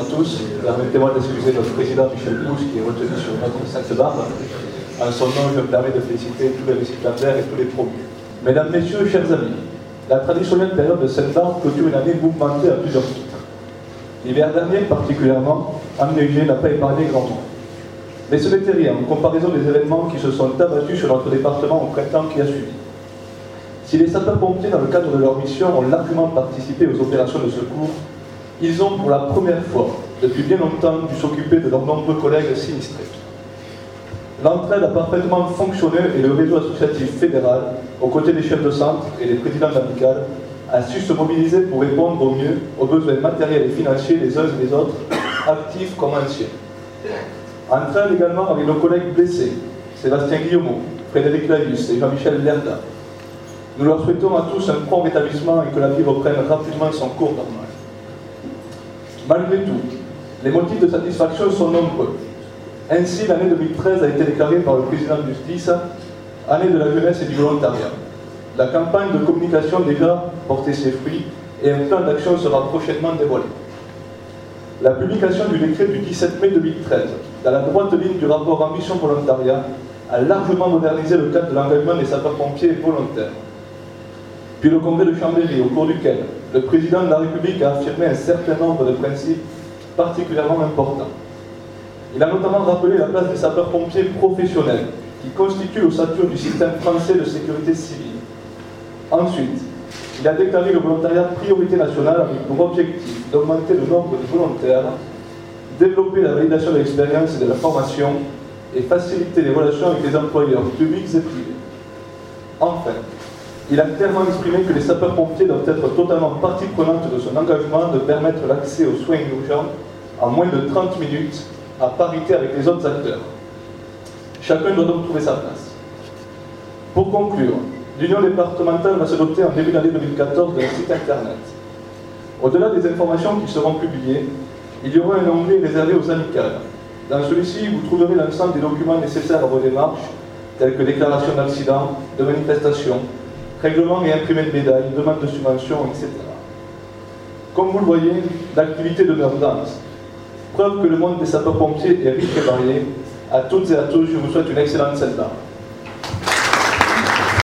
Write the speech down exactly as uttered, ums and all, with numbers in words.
à tous. Permettez-moi d'excuser notre président Michel Pousse qui est retenu sur notre sainte barbe. En son nom, je me permets de féliciter tous les récipiendaires et tous les promus. Mesdames, Messieurs, chers amis, la traditionnelle période de Sainte-Barbe clôture une année mouvementée à plusieurs titres. L'hiver dernier, particulièrement, enneigé n'a pas épargné grand monde. Mais ce n'était rien en comparaison des événements qui se sont abattus sur notre département au printemps qui a suivi. Si les sapeurs-pompiers, dans le cadre de leur mission, ont largement participé aux opérations de secours, ils ont pour la première fois, depuis bien longtemps, dû s'occuper de leurs nombreux collègues sinistrés. L'entraide a parfaitement fonctionné et le réseau associatif fédéral, aux côtés des chefs de centre et des présidents d'amicales, a su se mobiliser pour répondre au mieux aux besoins matériels et financiers des uns et des autres, actifs comme anciens. Entraide également avec nos collègues blessés, Sébastien Guillemot, Frédéric Layus et Jean-Michel Lerda. Nous leur souhaitons à tous un prompt rétablissement et que la vie reprenne rapidement son cours normal. Malgré tout, les motifs de satisfaction sont nombreux. Ainsi, l'année deux mille treize a été déclarée par le président du S D I S année de la jeunesse et du volontariat. La campagne de communication déjà porté ses fruits et un plan d'action sera prochainement dévoilé. La publication du décret du dix-sept mai deux mille treize, dans la droite ligne du rapport Ambition Volontariat, a largement modernisé le cadre de l'engagement des sapeurs-pompiers volontaires. Puis le congrès de Chambéry, au cours duquel le président de la République a affirmé un certain nombre de principes particulièrement importants. Il a notamment rappelé la place des sapeurs-pompiers professionnels, qui constituent l'ossature du système français de sécurité civile. Ensuite, il a déclaré le volontariat priorité nationale avec pour objectif d'augmenter le nombre de volontaires, développer la validation de l'expérience et de la formation et faciliter les relations avec les employeurs publics et privés. Enfin, il a clairement exprimé que les sapeurs-pompiers doivent être totalement partie prenante de son engagement de permettre l'accès aux soins urgents en moins de trente minutes à parité avec les autres acteurs. Chacun doit donc trouver sa place. Pour conclure, l'Union départementale va se doter en début d'année deux mille quatorze d'un site internet. Au-delà des informations qui seront publiées, il y aura un onglet réservé aux amicales. Dans celui-ci, vous trouverez l'ensemble des documents nécessaires à vos démarches, tels que déclaration d'accident, de manifestation, règlement et imprimé de médailles, demande de subvention, et cetera. Comme vous le voyez, l'activité demeure dense. Preuve que le monde des sapeurs-pompiers est riche et varié. À toutes et à tous, je vous souhaite une excellente Sainte-Barbe.